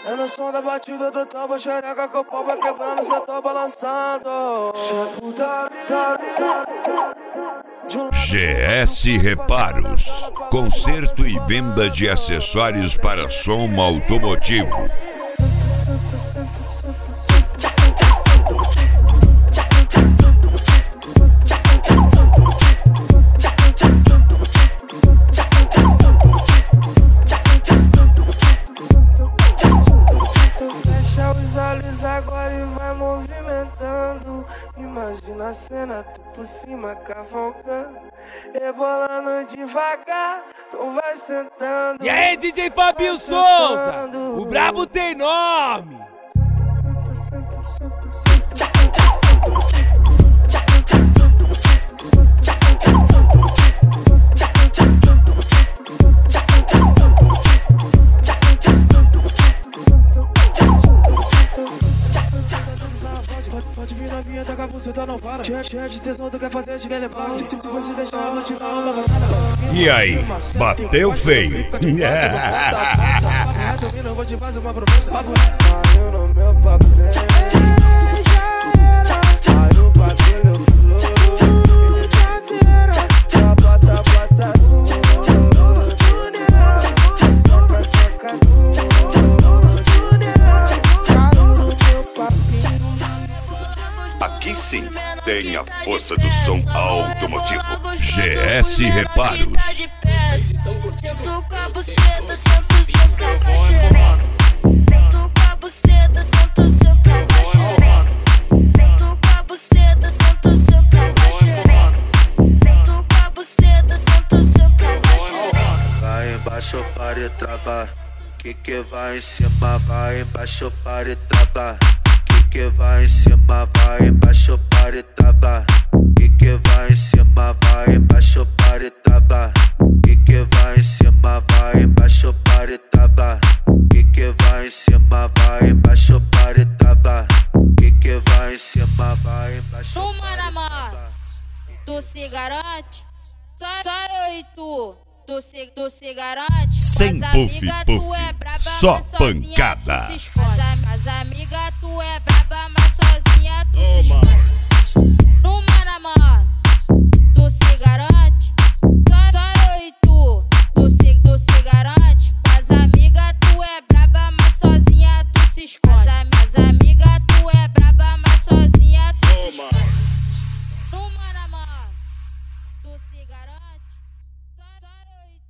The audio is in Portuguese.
É no som da batida do tambo, xereca que o pau vai quebrando, cê tô balançando. GS Reparos, conserto e venda de acessórios para som automotivo. Fecha os olhos agora e vai movimentando. Imagina a cena, tu por cima cavalgando, rebolando devagar, tu vai sentando. E aí, DJ Fabinho Souza, o brabo tem nome. Pode vir na minha, taca a buceta, não para. Cheia de tesão, tu quer fazer, te quer levar. Se você deixar, eu vou te dar uma levantada. E aí, bateu feio? Eu vou te fazer uma proposta. Caiu no meu papel, já era. Aí o bagulho flui, já vira. Bota tudo, soca tudo. Aqui sim tem a força do som automotivo. GS Reparos. Vai embaixo para e trava, que vai em cima, vai embaixo para e trava. Que vai em cima, vai embaixo para e trava. Que vai em cima, vai embaixo para e trava. Que vai em cima, vai embaixo para e trava. Que vai em cima, vai embaixo para e trava. Que vai em cima, vai embaixo. Tu, mano, tu se garante? Só eu e tu. Tu se garante? Sem puff, só pancada. As amigas, tu é braba, mas sozinha tu se esconde. No mano, tu se garante? Só eu e tu. Tu se garante? As amigas, tu é braba, mas sozinha tu se esconde. As amigas, tu é braba, mas sozinha tu se esconde. No mano, tu se garante? Só eu e tu.